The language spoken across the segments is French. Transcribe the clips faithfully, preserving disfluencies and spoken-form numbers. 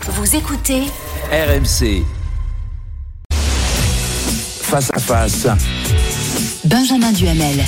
Vous écoutez R M C. Face à face. Benjamin Duhamel.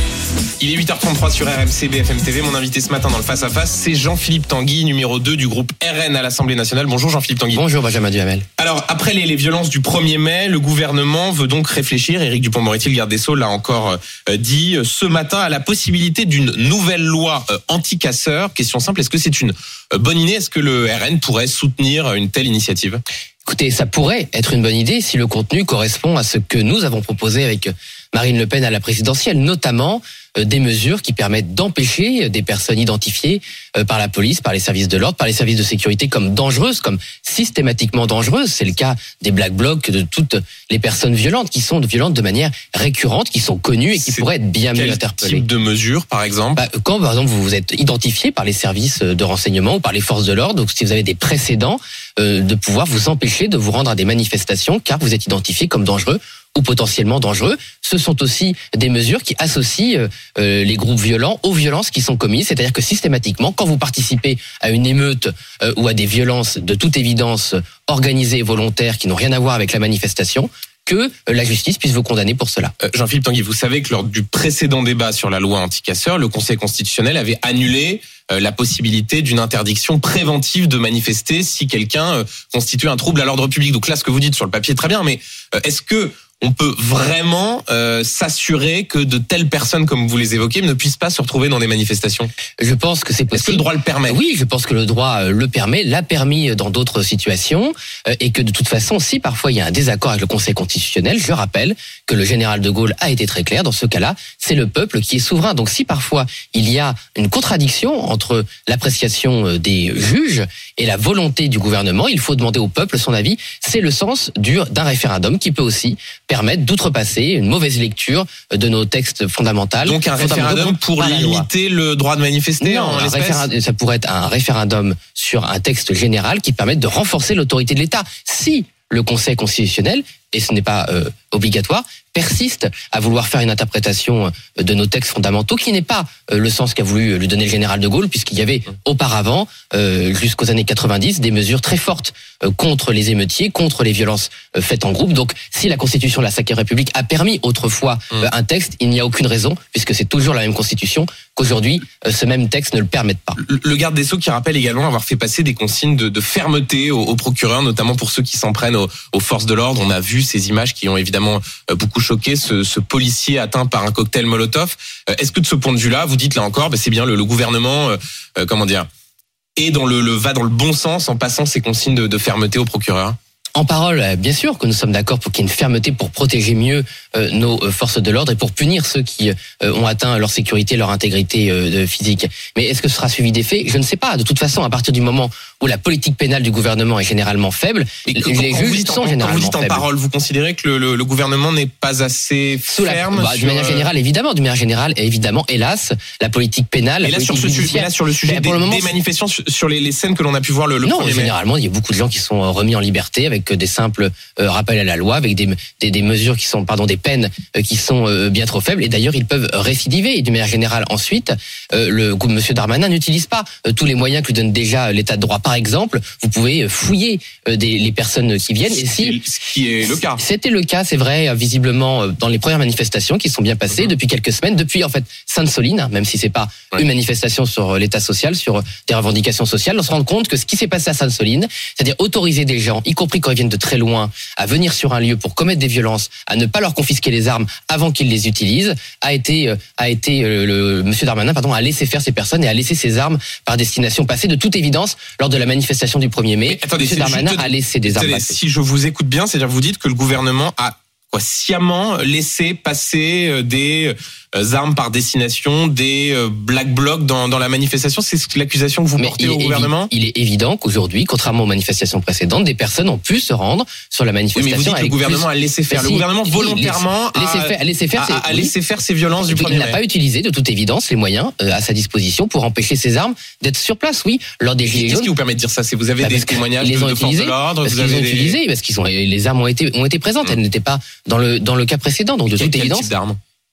Il est huit heures trente-trois sur R M C B F M T V. Mon invité ce matin dans le Face à Face, c'est Jean-Philippe Tanguy, numéro deux du groupe R N à l'Assemblée nationale. Bonjour Jean-Philippe Tanguy. Bonjour Benjamin Duhamel. Alors, après les, les violences du premier mai, le gouvernement veut donc réfléchir, Éric Dupond-Moretti, le garde des Sceaux, l'a encore euh, dit ce matin, à la possibilité d'une nouvelle loi euh, anti-casseurs. Question simple, est-ce que c'est une euh, bonne idée ? Est-ce que le R N pourrait soutenir une telle initiative ? Écoutez, ça pourrait être une bonne idée si le contenu correspond à ce que nous avons proposé avec Marine Le Pen à la présidentielle, notamment des mesures qui permettent d'empêcher des personnes identifiées par la police, par les services de l'ordre, par les services de sécurité comme dangereuses, comme systématiquement dangereuses. C'est le cas des Black Blocs, de toutes les personnes violentes qui sont violentes de manière récurrente, qui sont connues et qui C'est pourraient être bien mieux interpellées. Quel type de mesures, par exemple ? Bah, quand, par exemple, vous vous êtes identifié par les services de renseignement ou par les forces de l'ordre, donc si vous avez des précédents, euh, de pouvoir vous empêcher de vous rendre à des manifestations car vous êtes identifié comme dangereux ou potentiellement dangereux. Ce sont aussi des mesures qui associent euh, les groupes violents aux violences qui sont commises. C'est-à-dire que systématiquement, quand vous participez à une émeute euh, ou à des violences de toute évidence organisées et volontaires qui n'ont rien à voir avec la manifestation, que la justice puisse vous condamner pour cela. Euh, Jean-Philippe Tanguy, vous savez que lors du précédent débat sur la loi anti-casseurs, le Conseil constitutionnel avait annulé euh, la possibilité d'une interdiction préventive de manifester si quelqu'un euh, constitue un trouble à l'ordre public. Donc là, ce que vous dites sur le papier est très bien, mais euh, est-ce que on peut vraiment euh, s'assurer que de telles personnes, comme vous les évoquez, ne puissent pas se retrouver dans des manifestations ? Je pense que c'est possible. Est-ce que le droit le permet ? Oui, je pense que le droit le permet, l'a permis dans d'autres situations, euh, et que de toute façon, si parfois il y a un désaccord avec le Conseil constitutionnel, je rappelle que le général de Gaulle a été très clair, dans ce cas-là, c'est le peuple qui est souverain. Donc si parfois il y a une contradiction entre l'appréciation des juges et la volonté du gouvernement, il faut demander au peuple son avis. C'est le sens du, d'un référendum qui peut aussi permettre d'outrepasser une mauvaise lecture de nos textes fondamentaux. Donc un référendum pour limiter le droit de manifester non, en un l'espèce ? référendum, ça pourrait être un référendum sur un texte général qui permette de renforcer l'autorité de l'État. Si le Conseil constitutionnel, et ce n'est pas euh, obligatoire, persiste à vouloir faire une interprétation de nos textes fondamentaux qui n'est pas euh, le sens qu'a voulu lui donner le général de Gaulle, puisqu'il y avait auparavant, euh, jusqu'aux années quatre-vingt-dix, des mesures très fortes euh, contre les émeutiers, contre les violences euh, faites en groupe. Donc, si la Constitution de la cinquième République a permis autrefois euh, un texte, il n'y a aucune raison, puisque c'est toujours la même Constitution, qu'aujourd'hui, euh, ce même texte ne le permette pas. Le garde des Sceaux qui rappelle également avoir fait passer des consignes de, de fermeté aux, aux procureurs, notamment pour ceux qui s'en prennent aux, aux forces de l'ordre. On a vu ces images qui ont évidemment beaucoup choqué, ce, ce policier atteint par un cocktail Molotov. Est-ce que de ce point de vue-là, vous dites là encore, bah c'est bien le, le gouvernement, euh, comment dire, est dans le, le va dans le bon sens en passant ces consignes de, de fermeté aux procureurs ? En parole, bien sûr que nous sommes d'accord pour qu'il y ait une fermeté pour protéger mieux euh, nos euh, forces de l'ordre et pour punir ceux qui euh, ont atteint leur sécurité, leur intégrité euh, physique. Mais est-ce que ce sera suivi des faits ? Je ne sais pas. De toute façon, à partir du moment où la politique pénale du gouvernement est généralement faible, et les quand, juges quand vous dites, sont quand généralement vous dites en faibles. parole, vous considérez que le, le, le gouvernement n'est pas assez ferme ? La, bah, sur, de manière générale, évidemment, de manière générale, évidemment, hélas, la politique pénale, la et là, politique sur ce, judiciaire, là sur le sujet des, moment, des manifestations, sur les, les scènes que l'on a pu voir le, le non, premier mai. généralement, il y a beaucoup de gens qui sont remis en liberté avec des simples euh, rappels à la loi, avec des, des, des mesures qui sont, pardon, des peines euh, qui sont euh, bien trop faibles. Et d'ailleurs, ils peuvent récidiver. Et de manière générale, ensuite, euh, le Monsieur Darmanin n'utilise pas euh, tous les moyens que lui donne déjà l'État de droit. Par exemple, vous pouvez fouiller euh, des, les personnes qui viennent. Et si ce qui est le cas. C'était le cas, c'est vrai, visiblement dans les premières manifestations qui sont bien passées mmh. depuis quelques semaines, depuis en fait Sainte-Soline, même si c'est pas ouais. une manifestation sur l'État social, sur des revendications sociales, on se rend compte que ce qui s'est passé à Sainte-Soline, c'est-à-dire autoriser des gens, y compris quand ils viennent de très loin, à venir sur un lieu pour commettre des violences, à ne pas leur confisquer les armes avant qu'ils les utilisent, a été a été le, le Monsieur Darmanin, pardon, a laissé faire ces personnes et a laissé ces armes par destination passer. De toute évidence, lors de la manifestation du premier mai, attendez, Monsieur Darmanin juste, a laissé des armes passer. Si je vous écoute bien, c'est-à-dire vous dites que le gouvernement a quoi, sciemment laissé passer des armes par destination, des black blocs dans, dans la manifestation. C'est l'accusation que vous Mais portez au gouvernement ? Il est évident qu'aujourd'hui, contrairement aux manifestations précédentes, des personnes ont pu se rendre sur la manifestation. Oui, mais vous dites que le gouvernement plus... a laissé faire. Mais le si, gouvernement volontairement a laissé faire, a laissé faire, a, a laissé faire ces violences du premier mai. Il n'a pas utilisé, de toute évidence, les moyens euh, à sa disposition pour empêcher ces armes d'être sur place. Oui, lors des gilets jaunes. Qu'est-ce qui vous permet de dire ça ? C'est vous avez bah, des témoignages de, de forces de l'ordre. Parce vous qu'ils avez ont des... utilisé, parce qu'ils ont les armes ont été ont été présentes. Hum. Elles n'étaient pas dans le dans le cas précédent. Donc de quel, toute quel évidence. Type d'armes ?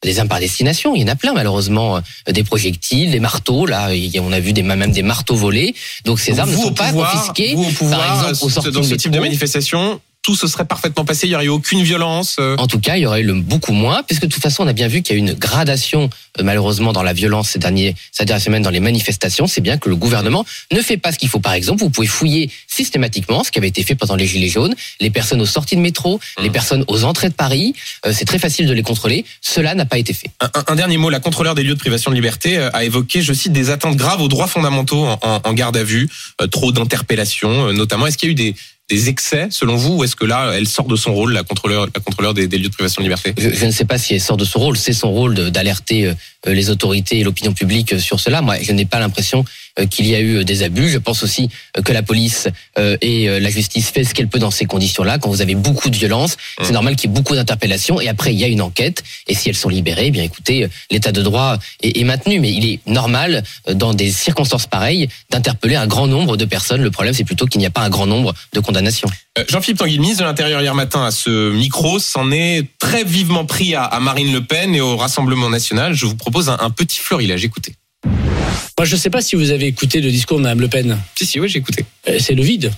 des armes par destination. Il y en a plein, malheureusement, euh, des projectiles, des marteaux. Là, il y a, on a vu des, même des marteaux volés. Donc ces Donc armes ne vous, sont au pas pouvoir, confisquées. vous, au pouvoir, par exemple, au sorties dans ce de type de métro. manifestation, tout se serait parfaitement passé, il n'y aurait eu aucune violence. euh. En tout cas, il y aurait eu le beaucoup moins, puisque de toute façon, on a bien vu qu'il y a eu une gradation, euh, malheureusement, dans la violence ces derniers, ces dernières semaines dans les manifestations. C'est bien que le gouvernement ne fait pas ce qu'il faut. Par exemple, vous pouvez fouiller systématiquement ce qui avait été fait pendant les Gilets jaunes, les personnes aux sorties de métro, Mmh. les personnes aux entrées de Paris. Euh, c'est très facile de les contrôler. Cela n'a pas été fait. Un, un- un dernier mot, la contrôleure des lieux de privation de liberté euh, a évoqué, je cite, des atteintes graves aux droits fondamentaux en, en- en garde à vue, euh, trop d'interpellations euh, notamment. Est-ce qu'il y a eu des, des excès selon vous, ou est-ce que là, elle sort de son rôle, la contrôleur, la contrôleur des, des lieux de privation de liberté? Je, je ne sais pas si elle sort de son rôle. C'est son rôle de- d'alerter euh, les autorités et l'opinion publique sur cela. Moi, je n'ai pas l'impression euh, qu'il y a eu des abus. Je pense aussi euh, que la police euh, et euh, la justice fait ce qu'elle peut dans ces conditions-là. Quand vous avez beaucoup de violence, c'est Mmh. normal qu'il y ait beaucoup d'interpellations. Et après, il y a une enquête. Et si elles sont libérées, eh bien écoutez, euh, l'état de droit est, est maintenu. Mais il est normal, euh, dans des circonstances pareilles, d'interpeller un grand nombre de personnes. Le problème, c'est plutôt qu'il n'y a pas un grand nombre de condamnations. Euh, Jean-Philippe Tanguy, le ministre de l'Intérieur hier matin à ce micro, s'en est très vivement pris à, à Marine Le Pen et au Rassemblement National. Je vous propose un, un petit florilège, écoutez. Moi, je ne sais pas si vous avez écouté le discours de Mme Le Pen. Si, si, oui, j'ai écouté. Euh, C'est le vide.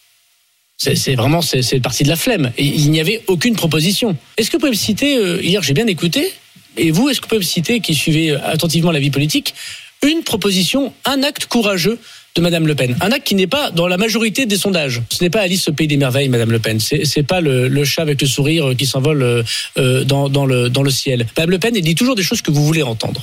C'est, c'est vraiment c'est, c'est parti de la flemme. Et il n'y avait aucune proposition. Est-ce que vous pouvez me citer, euh, hier j'ai bien écouté, et vous, est-ce que vous pouvez me citer, qui suivez attentivement la vie politique, une proposition, un acte courageux de Madame Le Pen, un acte qui n'est pas dans la majorité des sondages. Ce n'est pas Alice au pays des merveilles, Madame Le Pen. C'est, c'est pas le, le chat avec le sourire qui s'envole euh, dans, dans, le, dans le ciel. Madame Le Pen, elle dit toujours des choses que vous voulez entendre.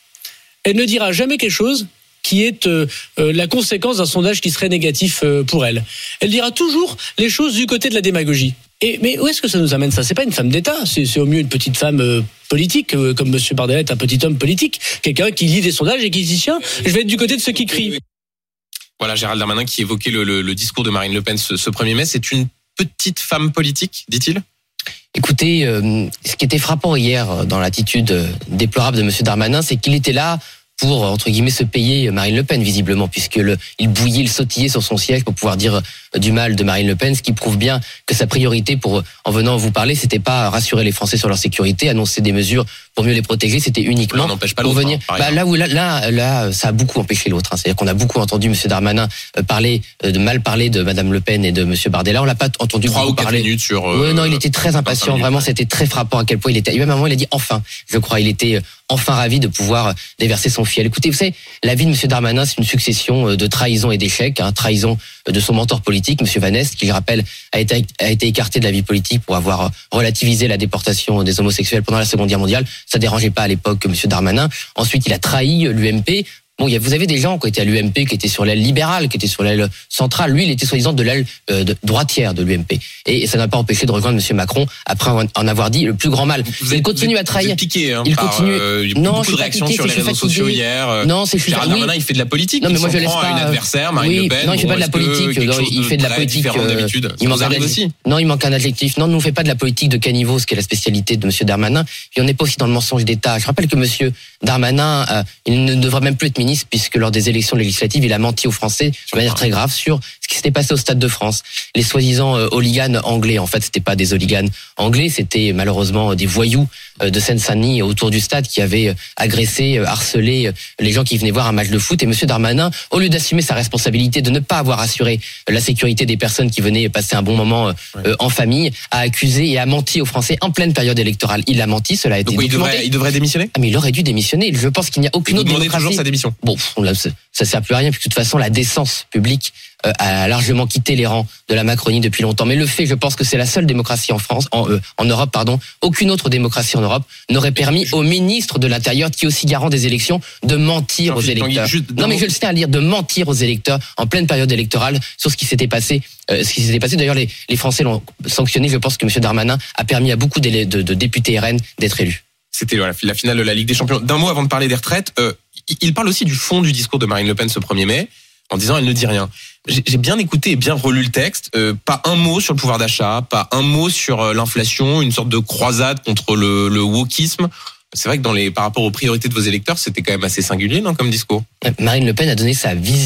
Elle ne dira jamais quelque chose qui est euh, euh, la conséquence d'un sondage qui serait négatif euh, pour elle. Elle dira toujours les choses du côté de la démagogie. Et, mais où est-ce que ça nous amène ça? C'est pas une femme d'État, c'est, c'est au mieux une petite femme euh, politique, euh, comme Monsieur Bardella est un petit homme politique, quelqu'un qui lit des sondages et qui dit tiens, je vais être du côté de ceux qui crient. Voilà, Gérald Darmanin qui évoquait le, le, le discours de Marine Le Pen ce, ce premier mai. C'est une petite femme politique, dit-il? Écoutez, euh, ce qui était frappant hier dans l'attitude euh, déplorable de M. Darmanin, c'est qu'il était là pour, entre guillemets, se payer Marine Le Pen, visiblement, puisque le, il bouillait, il sautillait sur son siège pour pouvoir dire du mal de Marine Le Pen, ce qui prouve bien que sa priorité, pour en venant vous parler, c'était pas rassurer les Français sur leur sécurité, annoncer des mesures pour mieux les protéger, c'était uniquement L'un n'empêche pas pour l'autre, venir. hein, Bah, là où là, là, là, ça a beaucoup empêché l'autre. Hein. C'est-à-dire qu'on a beaucoup entendu M. Darmanin parler, de mal parler de Mme Le Pen et de M. Bardella. On l'a pas entendu Trois beaucoup ou quatre parler. minutes sur. Euh, Ouais, non, il était très impatient. minutes. Vraiment, c'était très frappant à quel point il était. Et même à un moment, il a dit enfin. Je crois, il était enfin ravi de pouvoir déverser son fiel. Écoutez, vous savez, la vie de M. Darmanin, c'est une succession de trahisons et d'échecs. Hein. Trahison de son mentor politique, M. Van Est, qui, je rappelle, a été, a été écarté de la vie politique pour avoir relativisé la déportation des homosexuels pendant la Seconde Guerre mondiale. Ça dérangeait pas à l'époque M. Darmanin. Ensuite, il a trahi l'U M P. Bon, il y a, vous avez des gens qui étaient à l'U M P, qui étaient sur l'aile libérale, qui étaient sur l'aile centrale. Lui, il était soi-disant de l'aile euh, de droitière de l'U M P. Et ça n'a pas empêché de rejoindre M. Macron après en avoir dit le plus grand mal. Vous il êtes, continue vous à êtes, trahir. Vous êtes piqué, hein, Il par, continue. Euh, il y a Non, beaucoup je de suis pas réactions piqué, sur c'est les que je réseaux suis fatigué. sociaux hier. Non, c'est que je suis Gérald oui. Darmanin, il fait de la politique. Non, mais il moi, s'en je laisse prend à pas, une euh, adversaire, Marine oui, Le Pen. non, il fait Bon, pas de la est-ce que politique, quelque non, chose il fait de la très politique, différent euh, d'habitude. il Ça manque vous arrive un- aussi. Non, il manque un adjectif. Non, nous, on fait pas de la politique de caniveau, ce qui est la spécialité de M. Darmanin. Et on n'est pas aussi dans le mensonge d'État. Je rappelle que M. Darmanin, euh, il ne devrait même plus être ministre puisque lors des élections législatives, il a menti aux Français de manière très grave sur ce qui s'était passé au Stade de France. Les soi-disant euh, hooligans anglais, en fait, c'était pas des hooligans anglais, c'était malheureusement des voyous euh, de Seine-Saint-Denis autour du stade qui avaient euh, agressé, euh, harcelé euh, les gens qui venaient voir un match de foot. Et M. Darmanin, au lieu d'assumer sa responsabilité de ne pas avoir assuré euh, la sécurité des personnes qui venaient passer un bon moment euh, Ouais. euh, en famille, a accusé et a menti aux Français en pleine période électorale. Il a menti, cela a été Donc oui, il documenté. devrait, il devrait démissionner. Ah, mais il aurait dû démissionner. Je pense qu'il n'y a aucune Vous autre demandez démocratie. toujours sa démission. Bon, pff, là, ça ça sert plus à rien, puisque de toute façon, la décence publique euh, a largement quitté les rangs de la Macronie depuis longtemps. Mais le fait, je pense que c'est la seule démocratie en France, en, euh, en Europe, pardon, aucune autre démocratie en Europe n'aurait permis au ministre de l'Intérieur, qui est aussi garant des élections, de mentir aux Jean-Philippe Tanguy, électeurs. juste Non, mais je le tiens à le dire, de mentir aux électeurs en pleine période électorale sur ce qui s'était passé. Euh, ce qui s'était passé, d'ailleurs, les, les Français l'ont sanctionné. Je pense que M. Darmanin a permis à beaucoup de, de, de députés R N d'être élus. C'était voilà, la finale de la Ligue des Champions. D'un mot avant de parler des retraites, euh, il parle aussi du fond du discours de Marine Le Pen ce premier mai, en disant elle ne dit rien. J'ai j'ai bien écouté et bien relu le texte. Euh, pas un mot sur le pouvoir d'achat, pas un mot sur euh, l'inflation, une sorte de croisade contre le, le wokisme. C'est vrai que dans les, par rapport aux priorités de vos électeurs, c'était quand même assez singulier, non, comme discours. Marine Le Pen a donné sa vision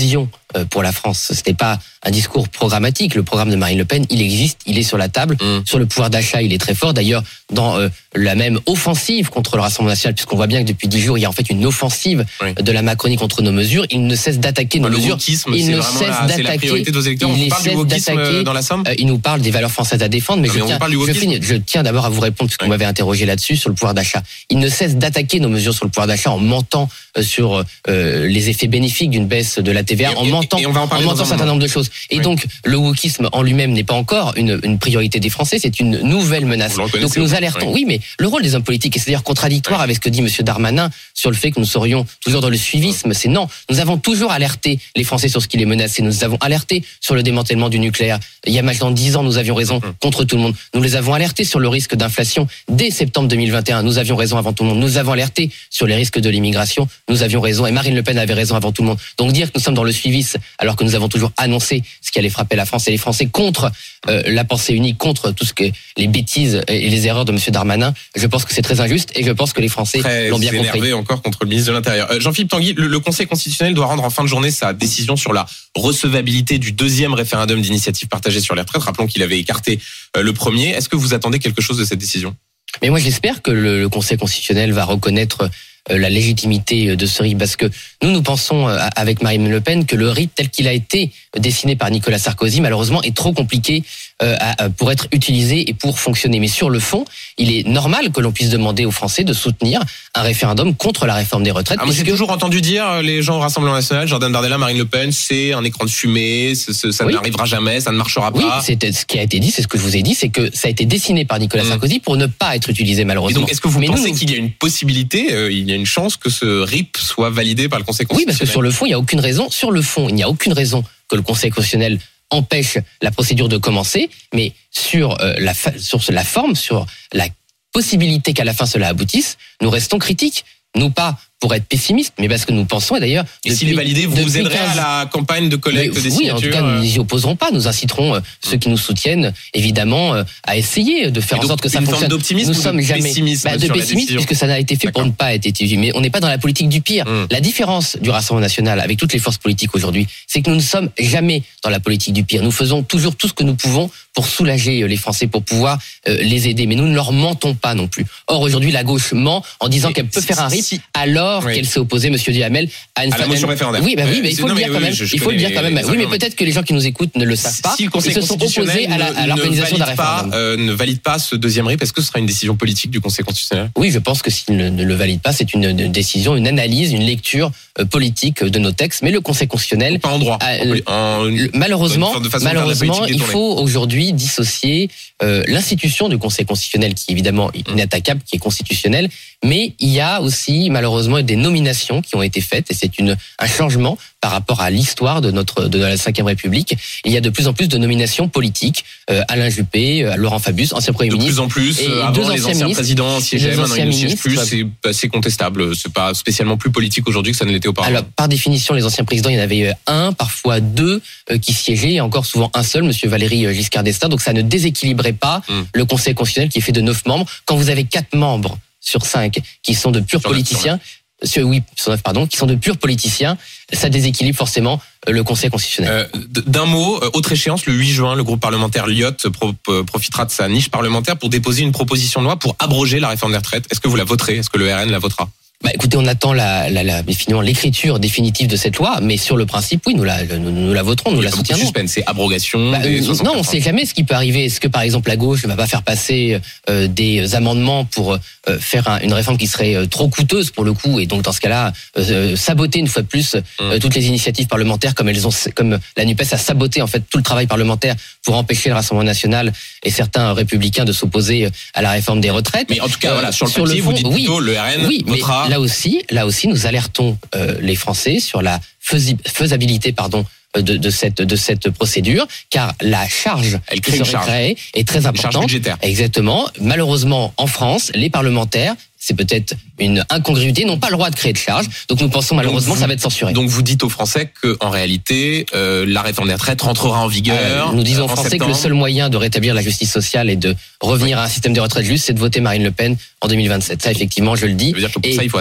euh, pour la France. Ce n'est pas un discours programmatique. Le programme de Marine Le Pen, il existe, il est sur la table. Mmh. Sur le pouvoir d'achat, il est très fort. D'ailleurs, dans euh, la même offensive contre le Rassemblement national, puisqu'on voit bien que depuis dix jours, il y a en fait une offensive oui. de la Macronie contre nos mesures. Il ne cesse d'attaquer nos le mesures. Wokisme, il c'est ne vraiment cesse la, c'est la priorité de vos électeurs. On parle du wokisme dans la Somme. Euh, il nous parle des valeurs françaises à défendre, mais, non, je, mais tiens, je, finis, je tiens d'abord à vous répondre, puisque oui. vous m'avez interrogé là-dessus, sur le pouvoir d'achat. Il ne cesse d'attaquer nos mesures sur le pouvoir d'achat en mentant euh, sur euh, les effets bénéfiques d'une baisse de la T V A, et, en et, mentant, et en, en mentant un certain nombre de choses. Et oui. donc, le wokisme en lui-même n'est pas encore une, une priorité des Français, c'est une nouvelle menace. Donc nous alertons. Oui. oui, mais le rôle des hommes politiques, et c'est d'ailleurs contradictoire oui. avec ce que dit M. Darmanin sur le fait que nous serions toujours dans le suivisme. C'est non. Nous avons toujours alerté les Français sur ce qui les menaçait. Nous avons alerté sur le démantèlement du nucléaire. Il y a maintenant dix ans, nous avions raison mmh. contre tout le monde. Nous les avons alertés sur le risque d'inflation dès septembre deux mille vingt et un. Nous avions raison avant tout le monde. Nous avons alerté sur les risques de l'immigration. Nous avions raison. Et Marine Le Pen avait raison avant tout le monde. Donc dire que nous sommes dans le suivisme alors que nous avons toujours annoncé ce qui allait frapper la France et les Français contre euh, la pensée unique, contre tout ce que les bêtises et les erreurs de M. Darmanin, je pense que c'est très injuste et je pense que les Français très l'ont bien compris. Énervé encore contre le ministre de l'Intérieur. Euh, Jean-Philippe Tanguy, le, le Conseil constitutionnel doit rendre en fin de journée sa décision sur la recevabilité du deuxième référendum d'initiative partagée sur les retraites. Rappelons qu'il avait écarté euh, le premier. Est-ce que vous attendez quelque chose de cette décision ? Mais moi, j'espère que le, le Conseil constitutionnel va reconnaître euh, la légitimité de ce R I P, parce que nous, nous pensons, euh, avec Marine Le Pen, que le R I P tel qu'il a été dessiné par Nicolas Sarkozy, malheureusement, est trop compliqué euh, à, pour être utilisé et pour fonctionner. Mais sur le fond, il est normal que l'on puisse demander aux Français de soutenir un référendum contre la réforme des retraites. Ah, moi, j'ai que... toujours entendu dire, les gens au Rassemblement national, Jordan Bardella, Marine Le Pen, c'est un écran de fumée, c'est, c'est, ça oui. n'arrivera jamais, ça ne marchera pas. Oui, c'est ce qui a été dit, c'est ce que je vous ai dit, c'est que ça a été dessiné par Nicolas mmh. Sarkozy pour ne pas être utilisé, malheureusement. Et donc, est-ce que vous Mais pensez nous, qu'il y a une possibilité, euh, il y a une chance que ce R I P soit validé par le Conseil constitutionnel ? Oui, parce que sur le fond, il n'y a aucune raison. Sur le fond, il n'y a aucune raison que le Conseil constitutionnel empêche la procédure de commencer, mais sur euh, la fa- sur la forme, sur la possibilité qu'à la fin cela aboutisse, nous restons critiques. Nous pas pour être pessimistes, mais parce que nous pensons, et d'ailleurs... Et s'il est validé, vous vous aiderez quinze... à la campagne de collecte mais, des oui, signatures ? Oui, en tout cas, nous n'y opposerons pas. Nous inciterons euh, ceux qui nous soutiennent, évidemment, euh, à essayer de faire en sorte que ça fonctionne. Une forme d'optimisme nous ou sommes de jamais... pessimisme bah, De pessimisme, puisque ça n'a été fait D'accord. pour ne pas être utilisé. Mais on n'est pas dans la politique du pire. Hum. La différence du Rassemblement national avec toutes les forces politiques aujourd'hui, c'est que nous ne sommes jamais dans la politique du pire. Nous faisons toujours tout ce que nous pouvons pour soulager les Français, pour pouvoir euh, les aider. Mais nous ne leur mentons pas non plus. Or, aujourd'hui, la gauche ment en disant mais qu'elle peut si, faire un R I P si, alors oui. qu'elle s'est opposée, Monsieur Duhamel, à une à la motion référendaire. Oui, bah oui, mais il faut le dire quand même. Il faut le dire quand même. Oui, mais peut-être que les gens qui nous écoutent ne le savent pas. Si le Conseil Ils se sont opposés à, la, à l'organisation d'un référendum. Euh, ne valide pas ce deuxième R I P, est-ce que ce sera une décision politique du Conseil constitutionnel ? Oui, je pense que s'il ne, ne le valide pas, c'est une, une décision, une analyse, une lecture euh, politique de nos textes. Mais le Conseil constitutionnel, pas en droit. Euh, en, en, malheureusement, malheureusement, il faut aujourd'hui dissocier euh, l'institution du Conseil constitutionnel, qui est évidemment inattaquable, qui est constitutionnelle, mais il y a aussi malheureusement des nominations qui ont été faites, et c'est une un changement par rapport à l'histoire de notre de la cinquième République. Il y a de plus en plus de nominations politiques. Euh, Alain Juppé, euh, Laurent Fabius, ancien Premier ministre. De plus en plus. Et avant, deux les anciens anciens présidents siégeaient, maintenant ils ne siègent plus. Ouais. C'est assez contestable. C'est pas spécialement plus politique aujourd'hui que ça ne l'était auparavant. Alors, par définition, les anciens présidents, il y en avait un, parfois deux, euh, qui siégeaient, et encore souvent un seul, Monsieur Valéry Giscard d'Estaing. Donc ça ne déséquilibrait pas hum. le Conseil constitutionnel qui est fait de neuf membres. Quand vous avez quatre membres sur cinq qui sont de purs sur politiciens, sur, oui, sur neuf, pardon, qui sont de purs politiciens, ça déséquilibre forcément le Conseil constitutionnel. Euh, d'un mot, autre échéance, le huit juin, le groupe parlementaire Lyotte pro, profitera de sa niche parlementaire pour déposer une proposition de loi pour abroger la réforme des retraites. Est-ce que vous la voterez ? Est-ce que le R N la votera ? Bah, écoutez, on attend la, la, la, finalement l'écriture définitive de cette loi, mais sur le principe, oui, nous la, nous, nous la voterons, nous la soutiendrons. Suspense, c'est abrogation. Bah, des non, on ne sait jamais ce qui peut arriver. Est-ce que, par exemple, la gauche ne va pas faire passer euh, des amendements pour euh, faire un, une réforme qui serait euh, trop coûteuse pour le coup, et donc dans ce cas-là, euh, saboter une fois de plus euh, mmh. toutes les initiatives parlementaires, comme elles ont, comme la NUPES a saboté en fait tout le travail parlementaire pour empêcher le Rassemblement national et certains républicains de s'opposer à la réforme des retraites. Mais en tout cas, euh, voilà, sur le sur papier, le fond, vous dites plutôt oui, le R N oui, votera. Mais là aussi, là aussi, nous alertons euh, les Français sur la faisabilité, pardon, de, de cette de cette procédure, car la charge Elle qui serait créée est très importante. Charge budgétaire. Exactement. Malheureusement, en France, les parlementaires, c'est peut-être une incongruité, n'ont pas le droit de créer de charge. Donc nous pensons malheureusement vous, ça va être censuré. Donc vous dites aux Français que en réalité, euh, la réforme des retraites rentrera en vigueur. Euh, nous disons aux Français septembre. que le seul moyen de rétablir la justice sociale et de revenir oui. à un système de retraite juste, c'est de voter Marine Le Pen en deux mille vingt-sept. Ça, effectivement, je le dis. Ça veut dire que pour et ça, il faut attendre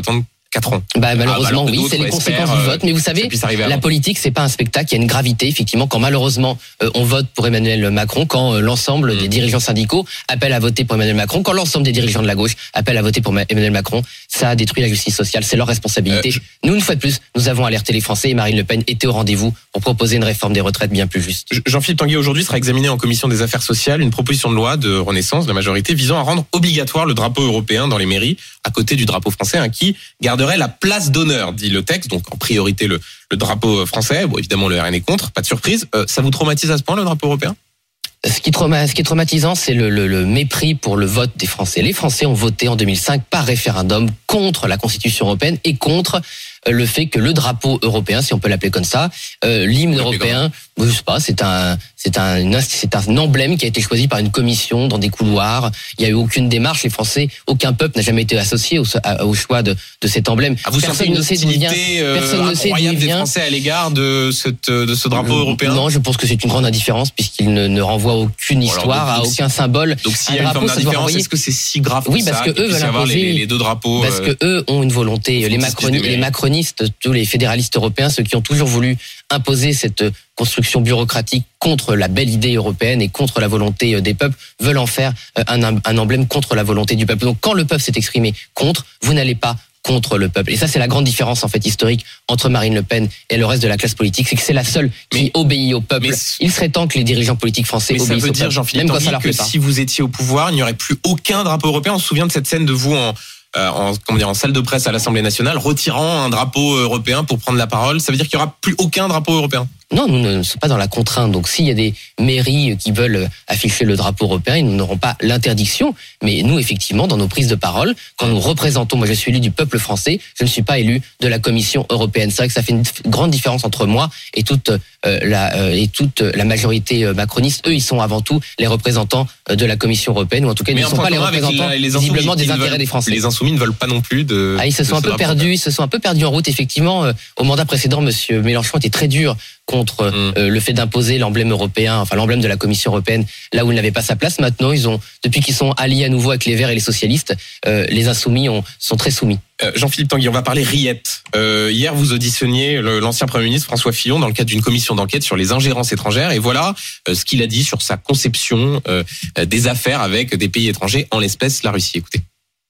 Quatre ans. Bah, malheureusement, ah, bah, oui, c'est les conséquences du vote. Mais vous savez, la politique, c'est pas un spectacle. Il y a une gravité, effectivement, quand malheureusement euh, on vote pour Emmanuel Macron, quand euh, l'ensemble mmh. des dirigeants syndicaux appellent à voter pour Emmanuel Macron, quand l'ensemble des dirigeants de la gauche appellent à voter pour Emmanuel Macron, ça détruit la justice sociale. C'est leur responsabilité. Euh, je... Nous, une fois de plus, nous avons alerté les Français et Marine Le Pen était au rendez-vous pour proposer une réforme des retraites bien plus juste. Jean-Philippe Tanguy, aujourd'hui sera examiné en commission des affaires sociales une proposition de loi de Renaissance, de la majorité, visant à rendre obligatoire le drapeau européen dans les mairies, à côté du drapeau français, hein, qui garderait la place d'honneur, dit le texte, donc en priorité le, le drapeau français. Bon, évidemment, le R N est contre, pas de surprise. Euh, ça vous traumatise à ce point, le drapeau européen ? Ce qui, trauma, ce qui est traumatisant, c'est le, le, le mépris pour le vote des Français. Les Français ont voté en deux mille cinq par référendum contre la Constitution européenne et contre le fait que le drapeau européen, si on peut l'appeler comme ça, euh, l'hymne européen, je sais pas, c'est un, c'est un, c'est un emblème qui a été choisi par une commission dans des couloirs. Il n'y a eu aucune démarche. Les Français, aucun peuple n'a jamais été associé au, au choix de, de cet emblème. Ah, vous personne ne sait d'où il vient. Personne ne sait d'où il vient. Des Français à l'égard de cette, de ce drapeau euh, européen. Non, je pense que c'est une grande indifférence puisqu'il ne, ne renvoie aucune histoire, bon, alors, donc, à aucun symbole. Donc s'il y a une forme d'indifférence, est-ce que c'est si grave que oui, parce ça que eux veulent imposer les, les deux drapeaux. Parce que eux ont une volonté. Les, macroni, les macronistes, tous les fédéralistes européens, ceux qui ont toujours voulu imposer cette construction bureaucratique contre la belle idée européenne et contre la volonté des peuples, veulent en faire un, un emblème contre la volonté du peuple. Donc quand le peuple s'est exprimé contre, vous n'allez pas contre le peuple. Et ça, c'est la grande différence en fait historique entre Marine Le Pen et le reste de la classe politique, c'est que c'est la seule qui mais, obéit au peuple. Il serait temps que les dirigeants politiques français mais obéissent ça veut au dire, peuple. Jean-Philippe Tanguy, que si vous étiez au pouvoir, il n'y aurait plus aucun drapeau européen. On se souvient de cette scène de vous en Euh, en, comment dire, en salle de presse à l'Assemblée nationale, retirant un drapeau européen pour prendre la parole. Ça veut dire qu'il n'y aura plus aucun drapeau européen ? Non, nous ne sommes pas dans la contrainte. Donc s'il y a des mairies qui veulent afficher le drapeau européen, ils n'auront pas l'interdiction. Mais nous, effectivement, dans nos prises de parole, quand nous représentons, moi je suis élu du peuple français, je ne suis pas élu de la Commission européenne. C'est vrai que ça fait une grande différence entre moi et toute, euh, la, euh, et toute la majorité macroniste. Eux, ils sont avant tout les représentants de la Commission européenne, ou en tout cas, ils ne sont pas les représentants la, les visiblement des intérêts veulent, des Français. Les Insoumis ne veulent pas non plus de... Ah, ils se sont un peu perdus, ils se sont un peu perdus en route, effectivement. Euh, au mandat précédent, Monsieur Mélenchon était très dur contre mmh. euh, le fait d'imposer l'emblème européen, enfin l'emblème de la Commission européenne, là où il n'avait pas sa place. Maintenant, ils ont, depuis qu'ils sont alliés à nouveau avec les Verts et les socialistes, euh, les Insoumis ont, sont très soumis. Euh, Jean-Philippe Tanguy, on va parler rillettes. Euh, hier, vous auditionniez le, l'ancien Premier ministre François Fillon dans le cadre d'une commission d'enquête sur les ingérences étrangères, et voilà euh, ce qu'il a dit sur sa conception euh, des affaires avec des pays étrangers, en l'espèce la Russie. Écoutez.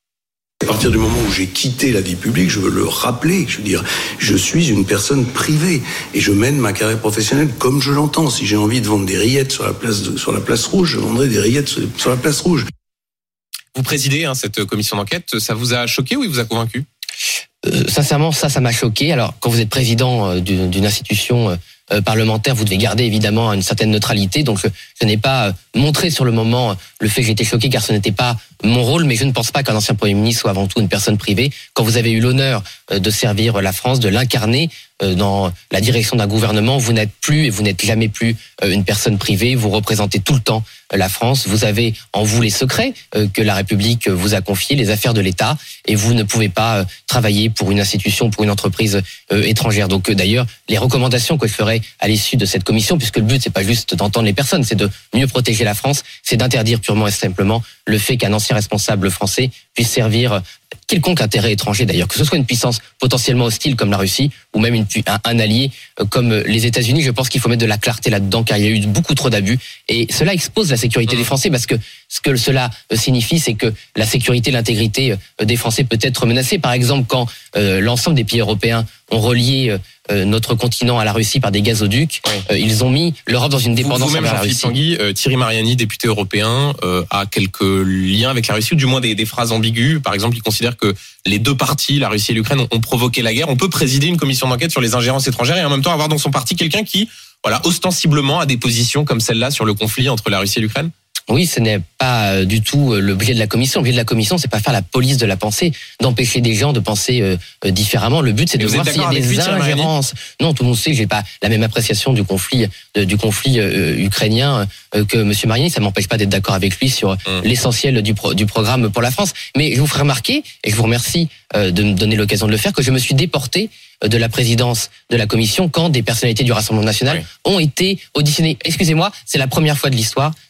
À partir du moment où j'ai quitté la vie publique, je veux le rappeler, je veux dire, je suis une personne privée et je mène ma carrière professionnelle comme je l'entends. Si j'ai envie de vendre des rillettes sur la place, de, sur la place rouge, je vendrai des rillettes sur, sur la place rouge. Vous présidez hein, cette commission d'enquête, ça vous a choqué ou il vous a convaincu ? euh, Sincèrement, ça, ça m'a choqué. Alors, quand vous êtes président euh, d'une, d'une institution euh, parlementaire, vous devez garder évidemment une certaine neutralité. Donc, je, je n'ai pas montré sur le moment le fait que j'étais choqué, car ce n'était pas mon rôle, mais je ne pense pas qu'un ancien Premier ministre soit avant tout une personne privée. Quand vous avez eu l'honneur de servir la France, de l'incarner dans la direction d'un gouvernement, vous n'êtes plus et vous n'êtes jamais plus une personne privée. Vous représentez tout le temps la France. Vous avez en vous les secrets que la République vous a confiés, les affaires de l'État, et vous ne pouvez pas travailler pour une institution, pour une entreprise étrangère. Donc d'ailleurs, les recommandations que je ferai à l'issue de cette commission, puisque le but c'est pas juste d'entendre les personnes, c'est de mieux protéger la France, c'est d'interdire purement et simplement le fait qu'un ancien responsable français puisse servir quelconque intérêt étranger d'ailleurs, que ce soit une puissance potentiellement hostile comme la Russie ou même une, un, un allié comme les États-Unis. Je pense qu'il faut mettre de la clarté là-dedans, car il y a eu beaucoup trop d'abus et cela expose la sécurité mmh. des Français, parce que ce que cela signifie, c'est que la sécurité, l'intégrité des Français peut être menacée. Par exemple, quand euh, l'ensemble des pays européens ont relié euh, notre continent à la Russie par des gazoducs, oui. euh, ils ont mis l'Europe dans une dépendance envers la Russie. Tanguy, euh, Thierry Mariani, député européen, euh, a quelques liens avec la Russie, ou du moins des, des phrases ambiguës. Par exemple, il considère que les deux parties, la Russie et l'Ukraine, ont, ont provoqué la guerre. On peut présider une commission d'enquête sur les ingérences étrangères et en même temps avoir dans son parti quelqu'un qui, voilà, ostensiblement a des positions comme celle-là sur le conflit entre la Russie et l'Ukraine ? Oui, ce n'est pas du tout l'objet de la commission. L'objet de la commission, c'est pas faire la police de la pensée, d'empêcher des gens de penser euh, différemment. Le but, c'est de voir s'il y a des ingérences. Non, tout le monde sait que j'ai pas la même appréciation du conflit, euh, du conflit euh, ukrainien euh, que Monsieur Mariani. Ça m'empêche pas d'être d'accord avec lui sur mmh. l'essentiel du, pro, du programme pour la France. Mais je vous ferai remarquer, et je vous remercie euh, de me donner l'occasion de le faire, que je me suis déporté de la présidence de la commission quand des personnalités du Rassemblement national oui. ont été auditionnées. Excusez-moi, c'est la première fois de l'histoire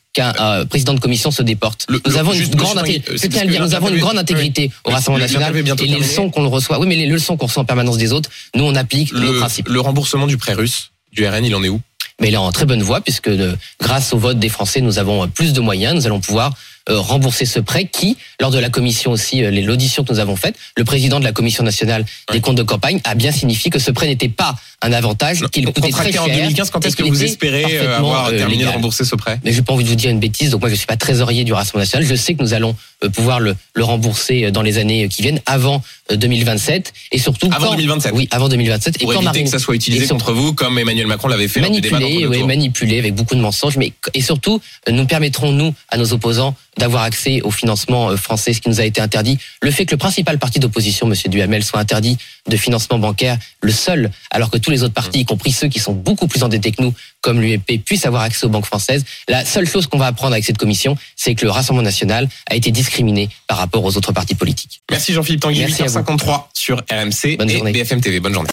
qu'un euh, président de commission se déporte. Le, nous le, avons juste, une grande, Tanguy, inté- je tiens à le dire, nous avons une grande intégrité oui, au Rassemblement national et les terminé. leçons qu'on le reçoit. Oui, mais les leçons qu'on reçoit en permanence des autres, nous on applique le, nos principes. Le remboursement du prêt russe du R N, il en est où? Mais il est en très bonne voie puisque euh, grâce au vote des Français, nous avons plus de moyens. Nous allons pouvoir euh, rembourser ce prêt qui, lors de la commission aussi, euh, l'audition que nous avons faite, le président de la commission nationale des ouais. comptes de campagne a bien signifié que ce prêt n'était pas un avantage, qu'il coûtait très cher. En deux mille quinze, quand est-ce que vous espérez avoir euh, terminé légal. de rembourser ce prêt? Mais j'ai pas envie de vous dire une bêtise, donc moi je suis pas trésorier du Rassemblement national. Je sais que nous allons euh, pouvoir le, le rembourser dans les années qui viennent, avant euh, deux mille vingt-sept et surtout avant quand, deux mille vingt-sept. Oui, avant deux mille vingt-sept. Pour et éviter Marine, que ça soit utilisé sur, contre vous, comme Emmanuel Macron l'avait fait lors du débat d'entre-deux oui, tours. Manipulé avec beaucoup de mensonges, mais et surtout nous permettrons nous à nos opposants d'avoir accès au financement français, ce qui nous a été interdit. Le fait que le principal parti d'opposition, Monsieur Duhamel, soit interdit de financement bancaire, le seul, alors que tous les autres partis, y compris ceux qui sont beaucoup plus endettés que nous, comme l'U M P, puissent avoir accès aux banques françaises. La seule chose qu'on va apprendre avec cette commission, c'est que le Rassemblement national a été discriminé par rapport aux autres partis politiques. Merci Jean-Philippe Tanguy, huit heures cinquante-trois sur R M C Bonne et journée. B F M T V. Bonne journée.